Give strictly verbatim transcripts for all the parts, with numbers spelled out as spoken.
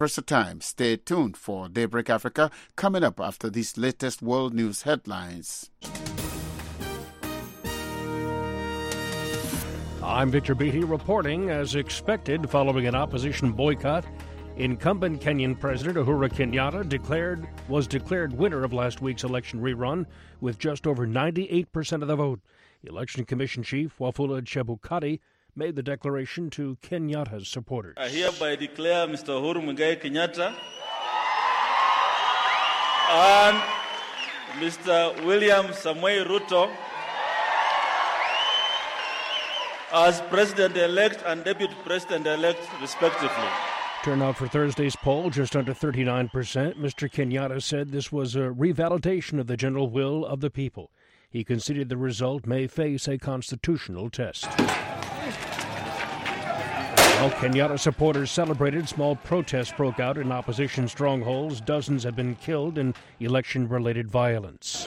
Time. Stay tuned for Daybreak Africa coming up after these latest world news headlines. I'm Victor Beattie reporting. As expected, following an opposition boycott, incumbent Kenyan President Uhuru Kenyatta declared was declared winner of last week's election rerun with just over ninety-eight percent of the vote. Election Commission Chief Wafula Chebukati made the declaration to Kenyatta's supporters. I hereby declare Mister Uhuru Muigai Kenyatta and Mister William Samoei Ruto as President-elect and Deputy President-elect, respectively. Turnout for Thursday's poll, just under thirty-nine percent. Mister Kenyatta said this was a revalidation of the general will of the people. He conceded the result may face a constitutional test. While Kenyatta supporters celebrated, small protests broke out in opposition strongholds. Dozens have been killed in election-related violence.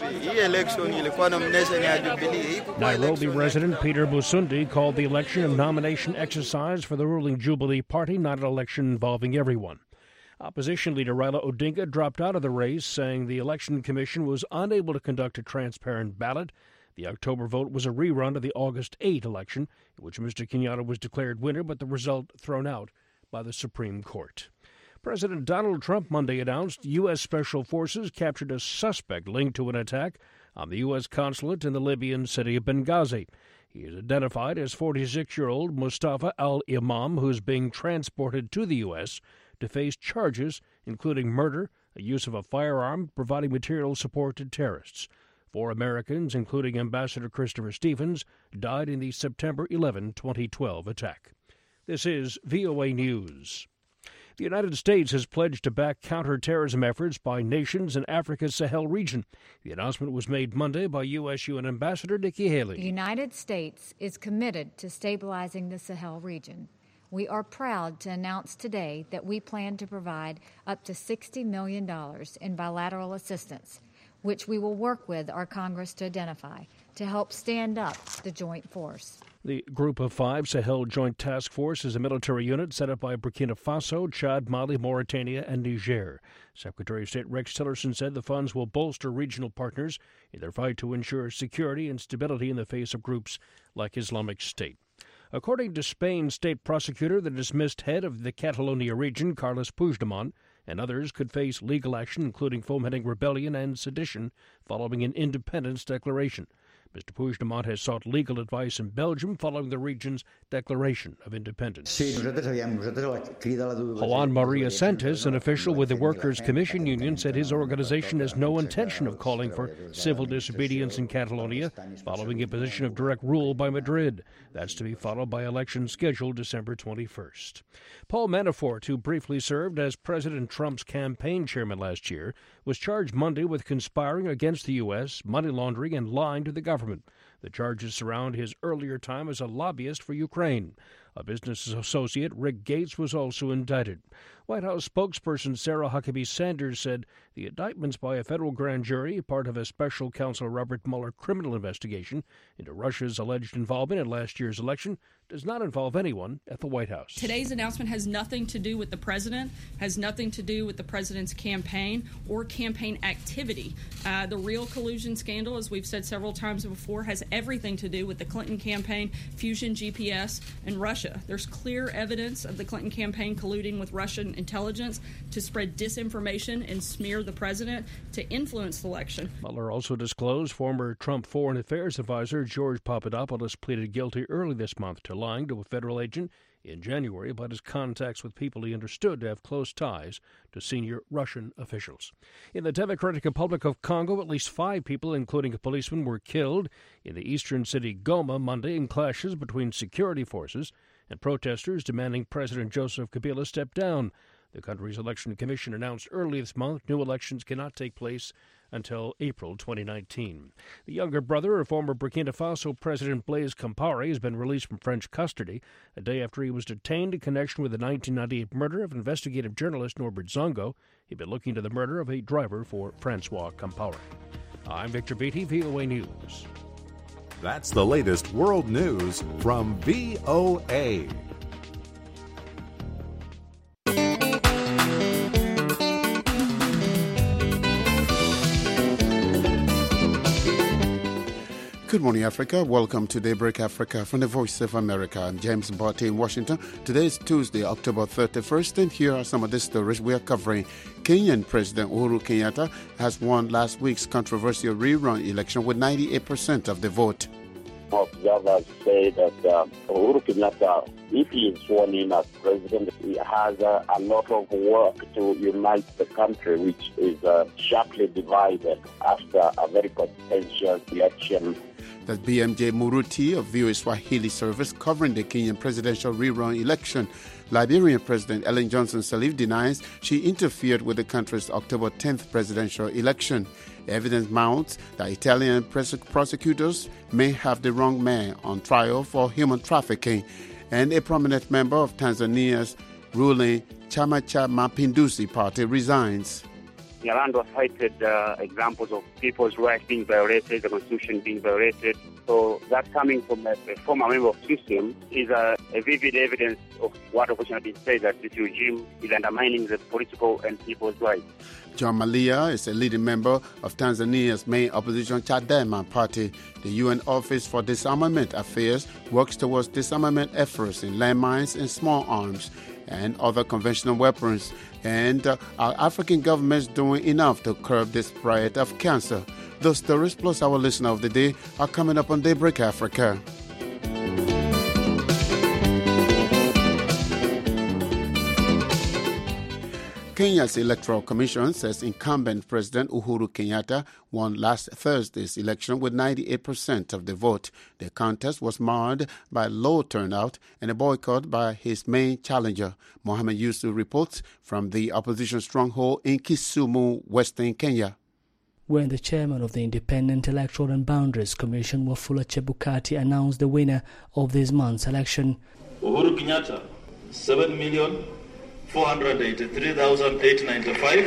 Nairobi resident Peter Musundi called the election a nomination exercise for the ruling Jubilee Party, not an election involving everyone. Opposition leader Raila Odinga dropped out of the race, saying the Election Commission was unable to conduct a transparent ballot. The October vote was a rerun of the August eighth election, in which Mister Kenyatta was declared winner, but the result thrown out by the Supreme Court. President Donald Trump Monday announced U S Special Forces captured a suspect linked to an attack on the U S consulate in the Libyan city of Benghazi. He is identified as forty-six-year-old Mustafa al-Imam, who is being transported to the U S to face charges including murder, the use of a firearm, providing material support to terrorists. Four Americans, including Ambassador Christopher Stevens, died in the September eleventh, twenty twelve attack. This is V O A News. The United States has pledged to back counterterrorism efforts by nations in Africa's Sahel region. The announcement was made Monday by U S U N Ambassador Nikki Haley. The United States is committed to stabilizing the Sahel region. We are proud to announce today that we plan to provide up to sixty million dollars in bilateral assistance, which we will work with our Congress to identify to help stand up the joint force. The Group of Five Sahel Joint Task Force is a military unit set up by Burkina Faso, Chad, Mali, Mauritania, and Niger. Secretary of State Rex Tillerson said the funds will bolster regional partners in their fight to ensure security and stability in the face of groups like Islamic State. According to Spain's state prosecutor, the dismissed head of the Catalonia region, Carles Puigdemont, and others could face legal action, including fomenting rebellion and sedition, following an independence declaration. Mister Puigdemont has sought legal advice in Belgium following the region's declaration of independence. Juan Maria Santos, an official with the Workers' Commission Union, said his organization has no intention of calling for civil disobedience in Catalonia following imposition of direct rule by Madrid. That's to be followed by elections scheduled December twenty-first. Paul Manafort, who briefly served as President Trump's campaign chairman last year, was charged Monday with conspiring against the U S, money laundering, and lying to the government. The charges surround his earlier time as a lobbyist for Ukraine. A business associate, Rick Gates, was also indicted. White House spokesperson Sarah Huckabee Sanders said the indictments by a federal grand jury, part of a special counsel Robert Mueller criminal investigation into Russia's alleged involvement in last year's election, does not involve anyone at the White House. Today's announcement has nothing to do with the president, has nothing to do with the president's campaign or campaign activity. Uh, the real collusion scandal, as we've said several times before, has everything to do with the Clinton campaign, Fusion G P S, and Russia. There's clear evidence of the Clinton campaign colluding with Russian intelligence to spread disinformation and smear the president to influence the election. Mueller also disclosed former Trump Foreign Affairs advisor George Papadopoulos pleaded guilty early this month to lying to a federal agent in January about his contacts with people he understood to have close ties to senior Russian officials. In the Democratic Republic of Congo, at least five people, including a policeman, were killed in the eastern city Goma Monday in clashes between security forces and protesters demanding President Joseph Kabila step down. The country's election commission announced early this month new elections cannot take place until April twenty nineteen. The younger brother of former Burkina Faso President Blaise Compaoré has been released from French custody a day after he was detained in connection with the nineteen ninety-eight murder of investigative journalist Norbert Zongo. He'd been looking into the murder of a driver for Francois Compaoré. I'm Victor Beattie, V O A News. That's the latest world news from V O A. Good morning, Africa. Welcome to Daybreak Africa from the Voice of America. I'm James Mbote in Washington. Today is Tuesday, October thirty-first, and here are some of the stories we are covering. Kenyan President Uhuru Kenyatta has won last week's controversial rerun election with ninety-eight percent of the vote. Observers say that uh, Uhuru Kenyatta, if he is sworn in as president, he has uh, a lot of work to unite the country, which is uh, sharply divided after a very contentious election. That's B M J Muruti of V O A Swahili service covering the Kenyan presidential rerun election. Liberian President Ellen Johnson Sirleaf denies she interfered with the country's October tenth presidential election. Evidence mounts that Italian prosecutors may have the wrong man on trial for human trafficking. And a prominent member of Tanzania's ruling Chama cha Mapinduzi party resigns. Nyalando cited uh, examples of people's rights being violated, the constitution being violated. So that coming from a, a former member of S Y S M is a, a vivid evidence of what opposition has been saying, that this regime is undermining the political and people's rights. John Malia is a leading member of Tanzania's main opposition Chadema party. The U N Office for Disarmament Affairs works towards disarmament efforts in landmines and small arms and other conventional weapons. And uh, are African governments doing enough to curb the spread of cancer? Those stories plus our listener of the day are coming up on Daybreak Africa. Kenya's Electoral Commission says incumbent President Uhuru Kenyatta won last Thursday's election with ninety-eight percent of the vote. The contest was marred by low turnout and a boycott by his main challenger. Mohamed Yusuf reports from the opposition stronghold in Kisumu, Western Kenya. When the chairman of the Independent Electoral and Boundaries Commission, Wafula Chebukati, announced the winner of this month's election. Uhuru Kenyatta, seven million four hundred eighty-three thousand eight hundred ninety-five.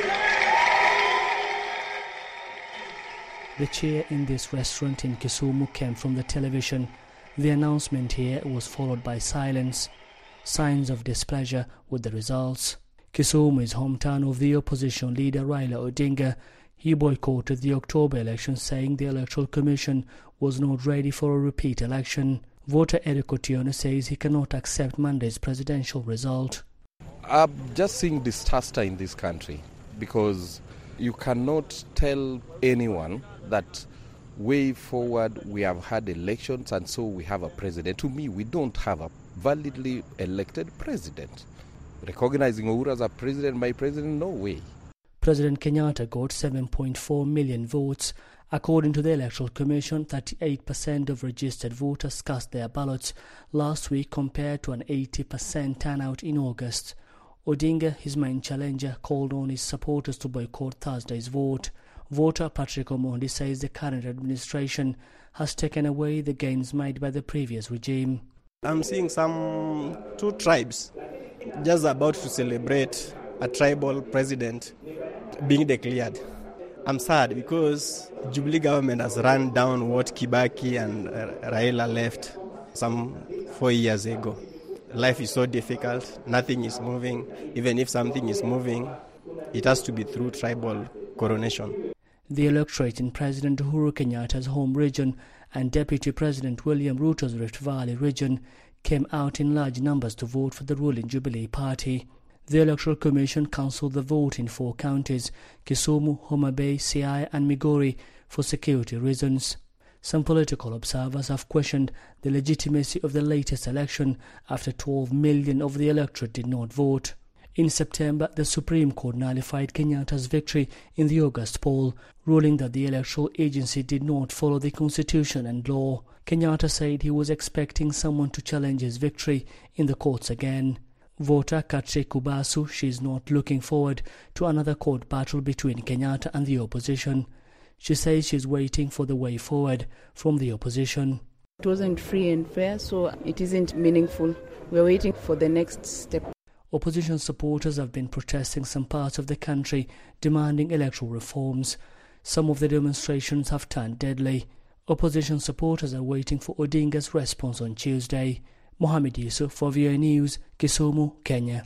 The cheer in this restaurant in Kisumu came from the television. The announcement here was followed by silence, signs of displeasure with the results. Kisumu is hometown of the opposition leader Raila Odinga. He boycotted the October election, saying the Electoral Commission was not ready for a repeat election. Voter Eric Otieno says he cannot accept Monday's presidential result. I'm just seeing disaster in this country because you cannot tell anyone that way forward we have had elections and so we have a president. To me, we don't have a validly elected president. Recognizing Uhuru as a president, my president, no way. President Kenyatta got seven point four million votes. According to the Electoral Commission, thirty-eight percent of registered voters cast their ballots last week compared to an eighty percent turnout in August. Odinga, his main challenger, called on his supporters to boycott Thursday's vote. Voter Patrick Omondi says the current administration has taken away the gains made by the previous regime. I'm seeing some two tribes just about to celebrate a tribal president being declared. I'm sad because Jubilee government has run down what Kibaki and Raila left some four years ago. Life is so difficult, nothing is moving. Even if something is moving, it has to be through tribal coronation. The electorate in President Uhuru Kenyatta's home region and Deputy President William Ruto's Rift Valley region came out in large numbers to vote for the ruling Jubilee Party. The Electoral Commission cancelled the vote in four counties, Kisumu, Homa Bay, Siaya and Migori, for security reasons. Some political observers have questioned the legitimacy of the latest election after twelve million of the electorate did not vote. In September, the Supreme Court nullified Kenyatta's victory in the August poll, ruling that the electoral agency did not follow the constitution and law. Kenyatta said he was expecting someone to challenge his victory in the courts again. Voter Katri Kubasu, she is not looking forward to another court battle between Kenyatta and the opposition. She says she is waiting for the way forward from the opposition. It wasn't free and fair, so it isn't meaningful. We're waiting for the next step. Opposition supporters have been protesting some parts of the country, demanding electoral reforms. Some of the demonstrations have turned deadly. Opposition supporters are waiting for Odinga's response on Tuesday. Mohamed Yusuf for V O A News, Kisumu, Kenya.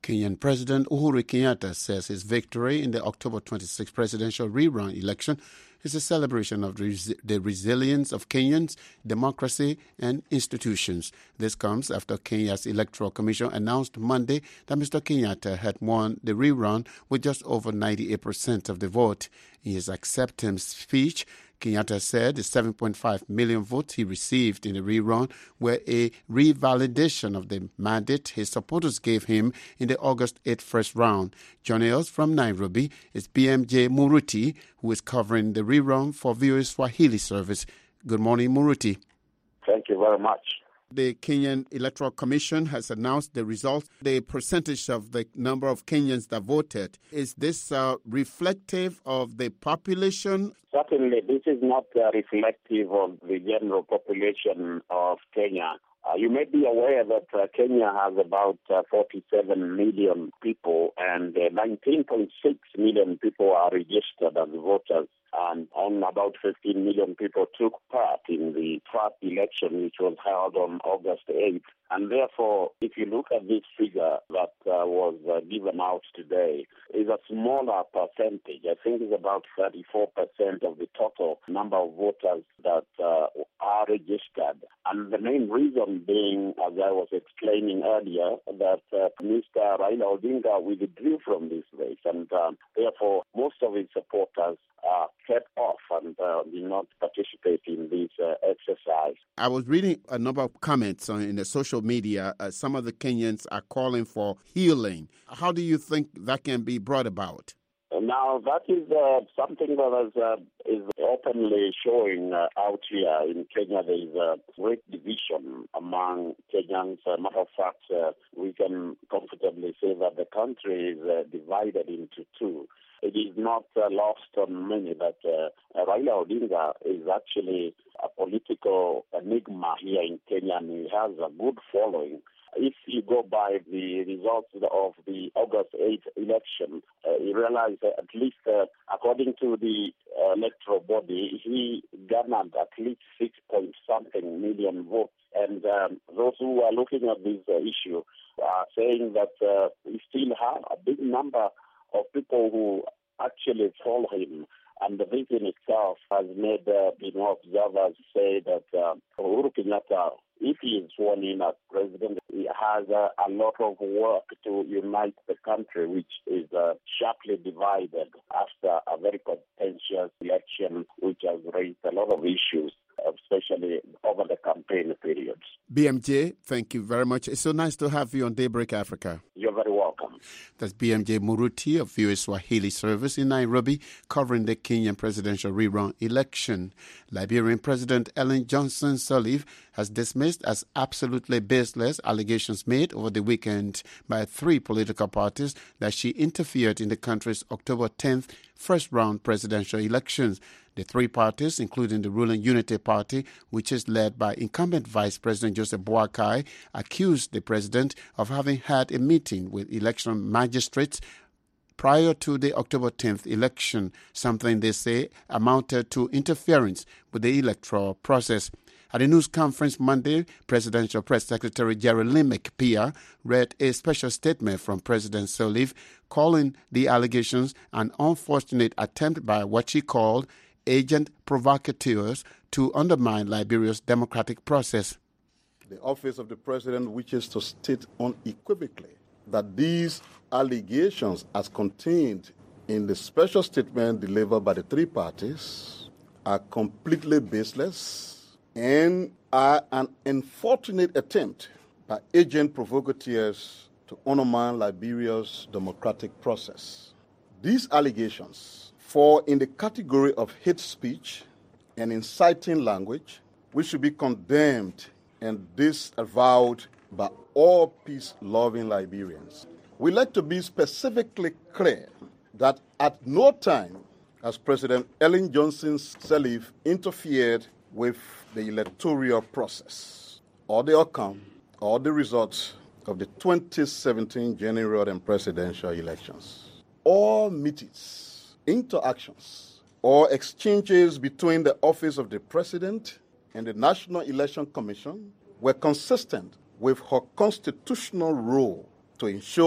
Kenyan President Uhuru Kenyatta says his victory in the October twenty-sixth presidential rerun election is a celebration of the, res- the resilience of Kenyans, democracy, and institutions. This comes after Kenya's Electoral Commission announced Monday that Mister Kenyatta had won the rerun with just over ninety-eight percent of the vote. In his acceptance speech, Kenyatta said the seven point five million votes he received in the rerun were a revalidation of the mandate his supporters gave him in the August eighth first round. Joining us from Nairobi is B M J Muruti, who is covering the rerun for V O A Swahili service. Good morning, Muruti. Thank you very much. The Kenyan Electoral Commission has announced the results, the percentage of the number of Kenyans that voted. Is this uh, reflective of the population? Certainly, this is not uh, reflective of the general population of Kenya. Uh, you may be aware that uh, Kenya has about uh, forty-seven million people, and uh, nineteen point six million people are registered as voters, and on about fifteen million people took part in the first election, which was held on August eighth. And therefore, if you look at this figure that uh, was uh, given out today, is a smaller percentage. I think it's about thirty-four percent of the total number of voters that uh, are registered. And the main reason being, as I was explaining earlier, that uh, Mister Raila Odinga withdrew from this race, and uh, therefore most of his supporters uh, kept off and uh, did not participate in this uh, exercise. I was reading a number of comments on, in the social media. Uh, some of the Kenyans are calling for healing. How do you think that can be brought about? Now, that is uh, something that is, uh, is openly showing uh, out here in Kenya. There is a great division among Kenyans. As a matter of fact, uh, we can comfortably say that the country is uh, divided into two. It is not uh, lost on many that uh, Raila Odinga is actually a political enigma here in Kenya, and he has a good following. If you go by the results of the August eighth election, uh, you realize that at least uh, according to the uh, electoral body, he garnered at least six point something million votes. And um, those who are looking at this uh, issue are saying that uh, we still have a big number of people who actually follow him. And the this in itself has made uh, you know, observers say that uh, Uhuru Kenyatta, if he is sworn in as president, he has uh, a lot of work to unite the country, which is uh, sharply divided after a very contentious election, which has raised a lot of issues, especially over the campaign periods. B M J, thank you very much. It's so nice to have you on Daybreak Africa. You're very welcome. That's B M J Muruti of V O A Swahili service in Nairobi, covering the Kenyan presidential rerun election. Liberian President Ellen Johnson Sirleaf has dismissed as absolutely baseless allegations made over the weekend by three political parties that she interfered in the country's October tenth first-round presidential elections. The three parties, including the ruling Unity Party, which is led by incumbent Vice President Joseph Boakai, accused the president of having had a meeting with election magistrates prior to the October tenth election, something they say amounted to interference with the electoral process. At a news conference Monday, Presidential Press Secretary Jerry Limick, P R, read a special statement from President Sirleaf calling the allegations an unfortunate attempt by what she called agent provocateurs to undermine Liberia's democratic process. The office of the president wishes to state unequivocally that these allegations, as contained in the special statement delivered by the three parties, are completely baseless and are an unfortunate attempt by agent provocateurs to undermine Liberia's democratic process. These allegations fall in the category of hate speech and inciting language, which should be condemned and disavowed by all peace-loving Liberians. We like to be specifically clear that at no time has President Ellen Johnson Sirleaf interfered with the electoral process or the outcome or the results of the twenty seventeen general and presidential elections. All meetings, interactions, or exchanges between the office of the president and the National Election Commission were consistent with her constitutional role to ensure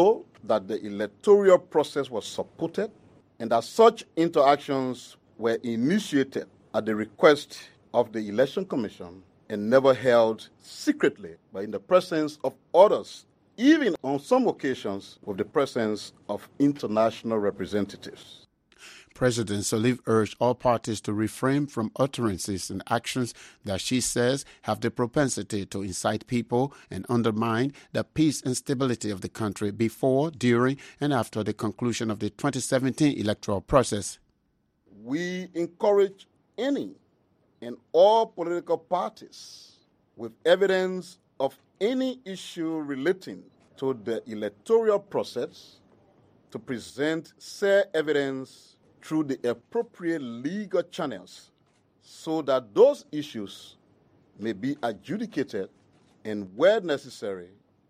that the electoral process was supported and that such interactions were initiated at the request of the Election Commission and never held secretly, but in the presence of others, even on some occasions with the presence of international representatives. President Sirleaf urged all parties to refrain from utterances and actions that she says have the propensity to incite people and undermine the peace and stability of the country before, during, and after the conclusion of the twenty seventeen electoral process. We encourage any and all political parties with evidence of any issue relating to the electoral process to present said evidence through the appropriate legal channels so that those issues may be adjudicated and, where necessary,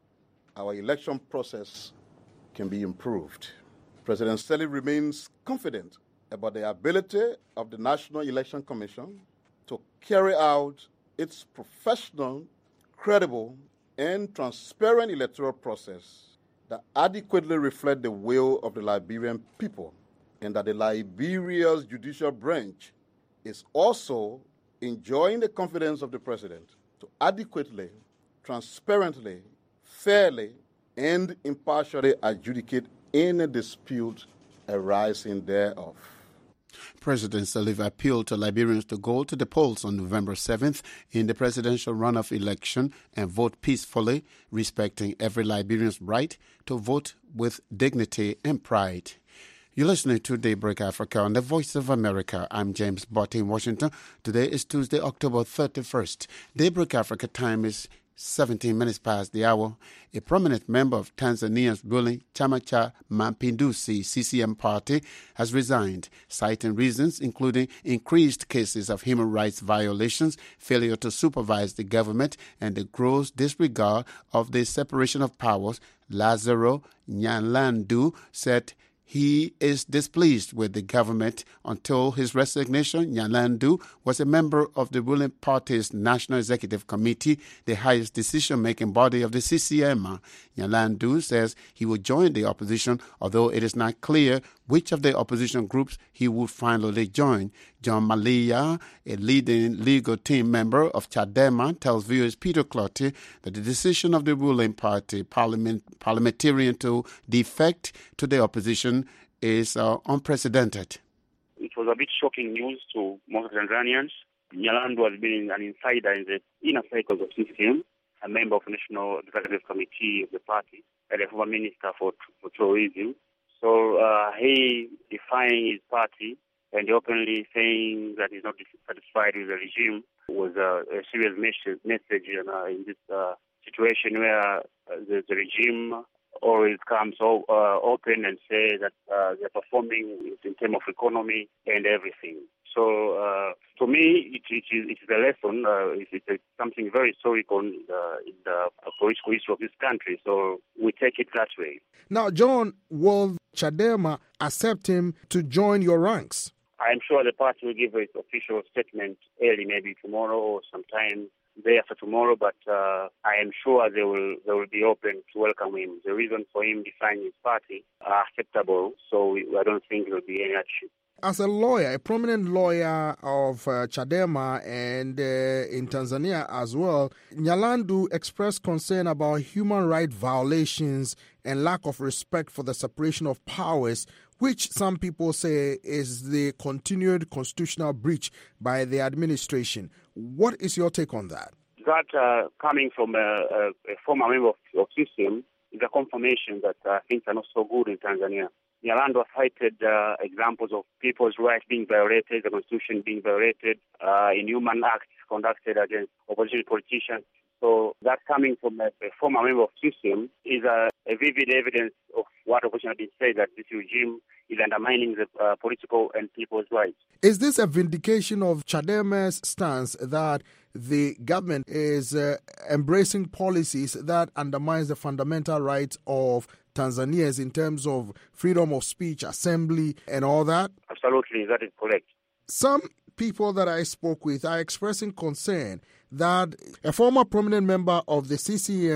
our election process can be improved. President Sirleaf remains confident about the ability of the National Election Commission to carry out its professional, credible, and transparent electoral process that adequately reflect the will of the Liberian people, and that the Liberia's judicial branch is also enjoying the confidence of the President to adequately, transparently, fairly, and impartially adjudicate any dispute arising thereof. President Sirleaf appealed to Liberians to go to the polls on November seventh in the presidential runoff election and vote peacefully, respecting every Liberian's right to vote with dignity and pride. You're listening to Daybreak Africa on the Voice of America. I'm James Botte in Washington. Today is Tuesday, October thirty-first. Daybreak Africa time is seventeen minutes past the hour. A prominent member of Tanzania's ruling Chama cha Mapinduzi C C M party has resigned, citing reasons including increased cases of human rights violations, failure to supervise the government, and the gross disregard of the separation of powers. Lazaro Nyalandu said he is displeased with the government. Until his resignation, Nyalandu was a member of the ruling party's National Executive Committee, the highest decision-making body of the C C M. Nyalandu says he will join the opposition, although it is not clear which of the opposition groups he would finally join. John Malia, a leading legal team member of Chadema, tells viewers Peter Clottey that the decision of the ruling party parliament, parliamentarian to defect to the opposition is uh, unprecedented. It was a bit shocking news to most Tanzanians. Nyalandu has been an insider in the inner circles of C C M, a member of the National Executive Committee of the party, and a former minister for, for tourism. So uh, he defying his party and openly saying that he's not satisfied with the regime was a, a serious message, message in, uh, in this uh, situation where uh, the, the regime always comes o- uh, open and say that uh, they're performing in terms of economy and everything. So uh, to me, it, it, is, it is a lesson. Uh, it, it's something very historical in the, in the political history of this country. So we take it that way. Now, John, will Chadema accept him to join your ranks? I'm sure the party will give its official statement early, maybe tomorrow or sometime day after tomorrow, but uh, I am sure they will they will be open to welcome him. The reason for him defying his party are acceptable, so we, I don't think there will be any action. As a lawyer, a prominent lawyer of uh, Chadema and uh, in Tanzania as well, Nyalandu expressed concern about human rights violations and lack of respect for the separation of powers, which some people say is the continued constitutional breach by the administration. What is your take on that? That uh, coming from a, a, a former member of, of C C M is a confirmation that uh, things are not so good in Tanzania. Nyalandu cited uh, examples of people's rights being violated, the constitution being violated, uh, inhuman acts conducted against opposition politicians. So that coming from a, a former member of C C M is a, a vivid evidence of what opposition has been saying, that this regime is undermining the uh, political and people's rights. Is this a vindication of Chadema's stance that the government is uh, embracing policies that undermines the fundamental rights of Tanzanians in terms of freedom of speech, assembly, and all that? Absolutely, that is correct. Some people that I spoke with are expressing concern that a former prominent member of the C C M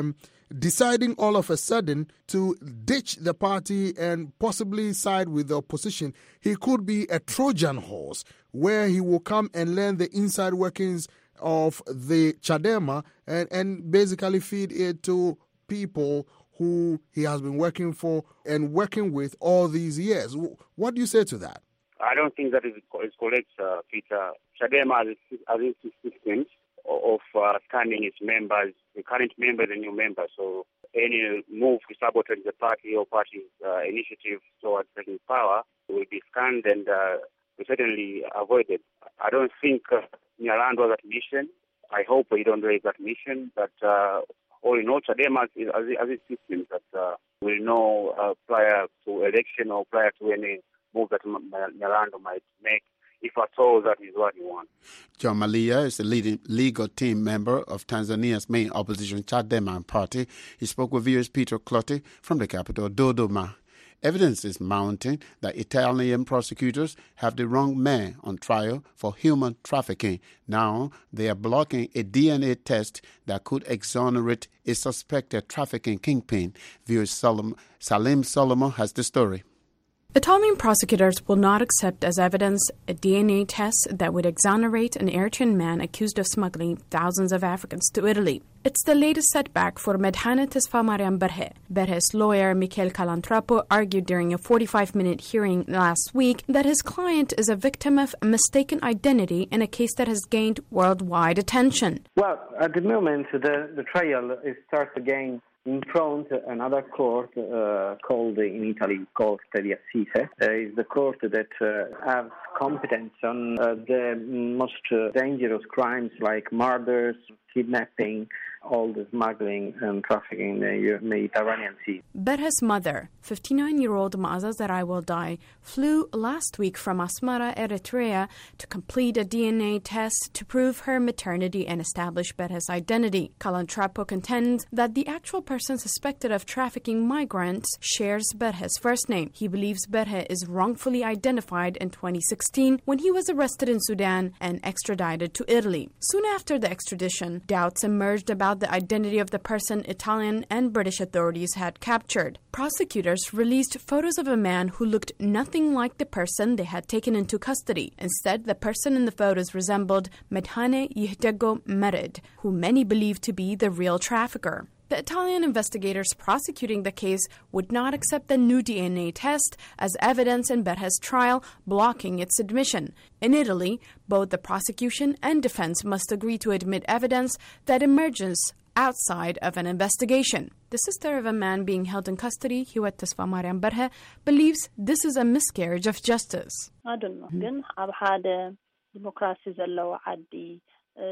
deciding all of a sudden to ditch the party and possibly side with the opposition, he could be a Trojan horse where he will come and learn the inside workings of the Chadema and, and basically feed it to people who he has been working for and working with all these years. What do you say to that? I don't think that is, is correct, uh, Peter. Chadema has its systems of uh, scanning its members, the current members and new members. So any move to sabotage the party or party's uh, initiative towards taking power will be scanned and uh, certainly avoided. I don't think uh, Nyalando's admission. I hope we don't raise that mission, but uh, all in all, Chadema has its systems that uh, will know uh, prior to election or prior to any move that Nyalando might make, if at all that is what he wants. John Malia is the leading legal team member of Tanzania's main opposition Chadema party. He spoke with V O A's Peter Clottey from the capital, Dodoma. Evidence is mounting that Italian prosecutors have the wrong man on trial for human trafficking. Now they are blocking a D N A test that could exonerate a suspected trafficking kingpin. V O A's Salim Solomon has the story. Italian prosecutors will not accept as evidence a D N A test that would exonerate an Eritrean man accused of smuggling thousands of Africans to Italy. It's the latest setback for Medhane Tesfamariam Berhe. Berhe's lawyer, Michele Calantrapo, argued during a forty-five minute hearing last week that his client is a victim of mistaken identity in a case that has gained worldwide attention. Well, at the moment, the, the trial is starts again in front of another court uh, called in Italy Corte di Assise. Uh, is the court that uh, has competence on uh, the most uh, dangerous crimes like murders, kidnapping, all the smuggling and trafficking in the Mediterranean Sea. Berhe's mother, fifty-nine-year-old Maaza Zarai will die, flew last week from Asmara, Eritrea, to complete a D N A test to prove her maternity and establish Berhe's identity. Calantrapo contends that the actual person suspected of trafficking migrants shares Berhe's first name. He believes Berhe is wrongfully identified in twenty sixteen when he was arrested in Sudan and extradited to Italy. Soon after the extradition, doubts emerged about the identity of the person Italian and British authorities had captured. Prosecutors released photos of a man who looked nothing like the person they had taken into custody. Instead, the person in the photos resembled Medhane Yihtego Merid, who many believe to be the real trafficker. The Italian investigators prosecuting the case would not accept the new D N A test as evidence in Berhe's trial, blocking its admission. In Italy, both the prosecution and defense must agree to admit evidence that emerges outside of an investigation. The sister of a man being held in custody, Hiwet Tesfamariam Berhe, believes this is a miscarriage of justice. I don't know. Then I've had a democracy عادي.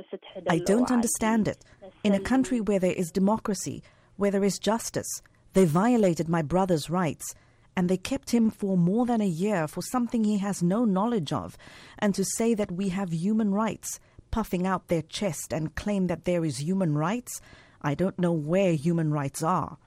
I don't understand it. In a country where there is democracy, where there is justice, they violated my brother's rights, and they kept him for more than a year for something he has no knowledge of, and to say that we have human rights, puffing out their chest and claim that there is human rights, I don't know where human rights are.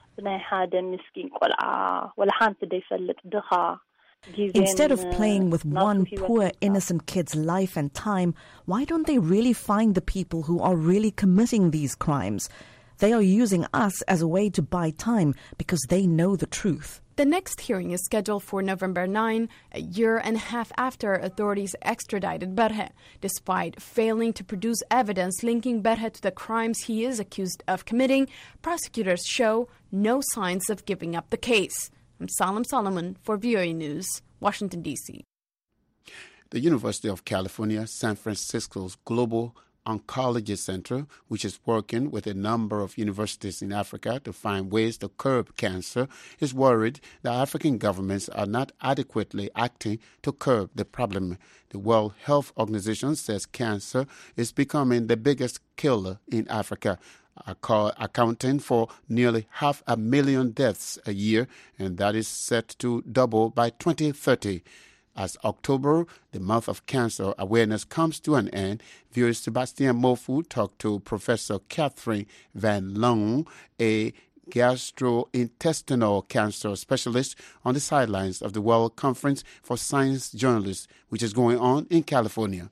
Instead of playing with one poor innocent kid's life and time, why don't they really find the people who are really committing these crimes? They are using us as a way to buy time because they know the truth. The next hearing is scheduled for November ninth, a year and a half after authorities extradited Berhe. Despite failing to produce evidence linking Berhe to the crimes he is accused of committing, prosecutors show no signs of giving up the case. I'm Salim Solomon for V O A News, Washington, D C The University of California, San Francisco's Global Oncology Center, which is working with a number of universities in Africa to find ways to curb cancer, is worried that African governments are not adequately acting to curb the problem. The World Health Organization says cancer is becoming the biggest killer in Africa, accounting for nearly half a million deaths a year, and that is set to double by twenty thirty. As October, the month of cancer awareness, comes to an end, V O A's Sebastian Mofu talked to Professor Catherine Van Loon, a gastrointestinal cancer specialist, on the sidelines of the World Conference for Science Journalists, which is going on in California.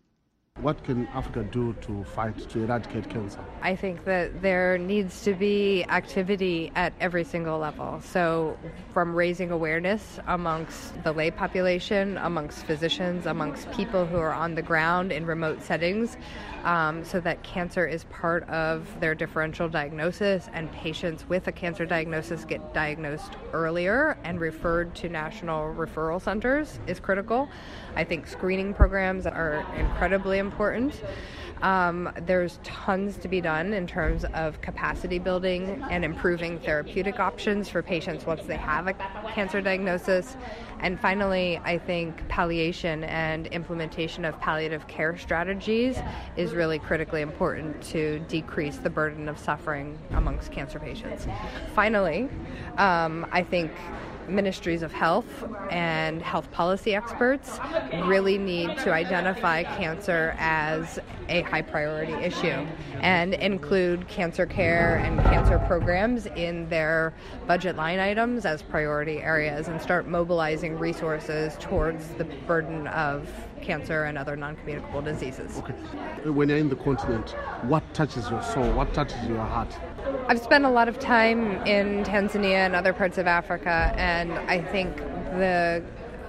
What can Africa do to fight, to eradicate cancer? I think that there needs to be activity at every single level. So from raising awareness amongst the lay population, amongst physicians, amongst people who are on the ground in remote settings, um, so that cancer is part of their differential diagnosis and patients with a cancer diagnosis get diagnosed earlier and referred to national referral centers is critical. I think screening programs are incredibly important. Um, there's tons to be done in terms of capacity building and improving therapeutic options for patients once they have a cancer diagnosis. And finally, I think palliation and implementation of palliative care strategies is really critically important to decrease the burden of suffering amongst cancer patients. Finally, um, I think ministries of health and health policy experts really need to identify cancer as a high priority issue and include cancer care and cancer programs in their budget line items as priority areas and start mobilizing resources towards the burden of cancer and other non-communicable diseases. Okay. When you're in the continent, what touches your soul? What touches your heart? I've spent a lot of time in Tanzania and other parts of Africa, and I think the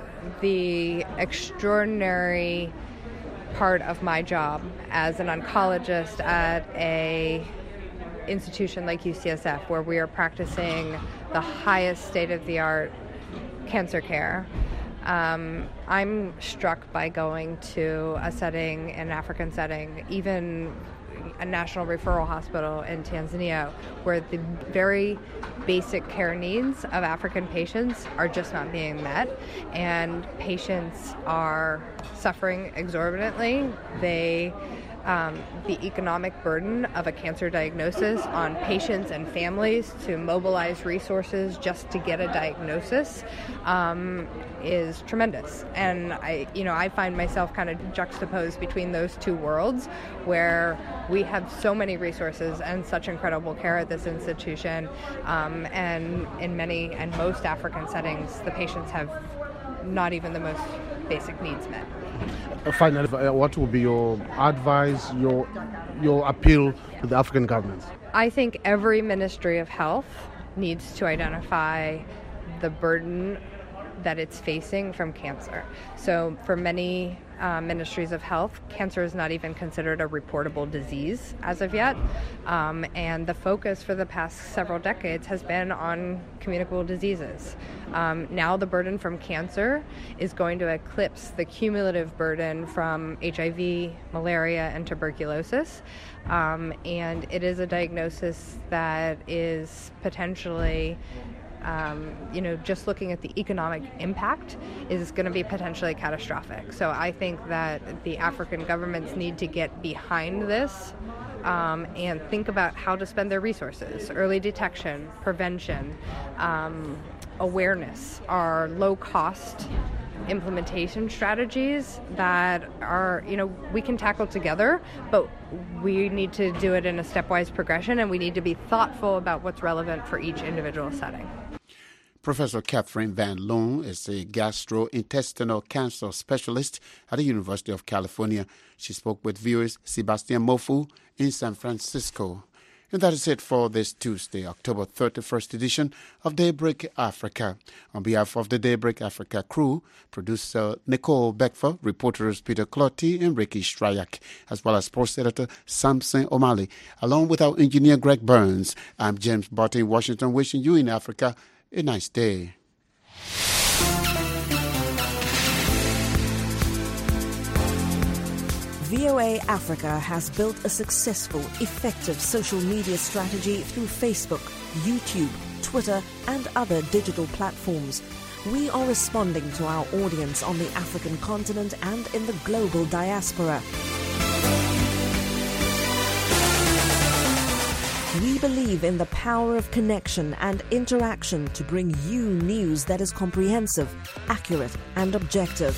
the extraordinary part of my job as an oncologist at a institution like U C S F, where we are practicing the highest state-of-the-art cancer care, Um, I'm struck by going to a setting, an African setting, even a national referral hospital in Tanzania, where the very basic care needs of African patients are just not being met, and patients are suffering exorbitantly. They Um, the economic burden of a cancer diagnosis on patients and families to mobilize resources just to get a diagnosis um, is tremendous. And I, you know, I find myself kind of juxtaposed between those two worlds, where we have so many resources and such incredible care at this institution, um, and in many and most African settings, the patients have not even the most basic needs met. Uh, finally, uh, what will be your advice, your your appeal to the African governments? I think every Ministry of Health needs to identify the burden that it's facing from cancer. So for many uh, ministries of health, cancer is not even considered a reportable disease as of yet. Um, and the focus for the past several decades has been on communicable diseases. Um, now the burden from cancer is going to eclipse the cumulative burden from H I V, malaria, and tuberculosis. Um, and it is a diagnosis that is potentially Um, you know, just looking at the economic impact is going to be potentially catastrophic. So I think that the African governments need to get behind this um, and think about how to spend their resources. Early detection, prevention, um, awareness are low-cost implementation strategies that are, you know, we can tackle together, but we need to do it in a stepwise progression, and we need to be thoughtful about what's relevant for each individual setting. Professor Catherine Van Loon is a gastrointestinal cancer specialist at the University of California. She spoke with viewers Sebastian Mofu in San Francisco. And that is it for this Tuesday, October thirty-first edition of Daybreak Africa. On behalf of the Daybreak Africa crew, producer Nicole Beckford, reporters Peter Clotti and Ricky Strayak, as well as sports editor Samson O'Malley, along with our engineer Greg Burns. I'm James Barton in Washington, wishing you in Africa a nice day. V O A Africa has built a successful, effective social media strategy through Facebook, YouTube, Twitter, and other digital platforms. We are responding to our audience on the African continent and in the global diaspora. We believe in the power of connection and interaction to bring you news that is comprehensive, accurate, and objective.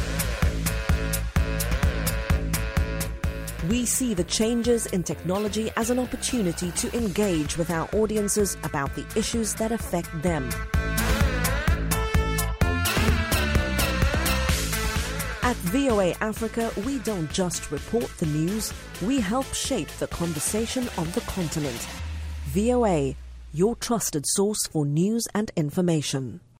We see the changes in technology as an opportunity to engage with our audiences about the issues that affect them. At V O A Africa, we don't just report the news, we help shape the conversation on the continent. V O A, your trusted source for news and information.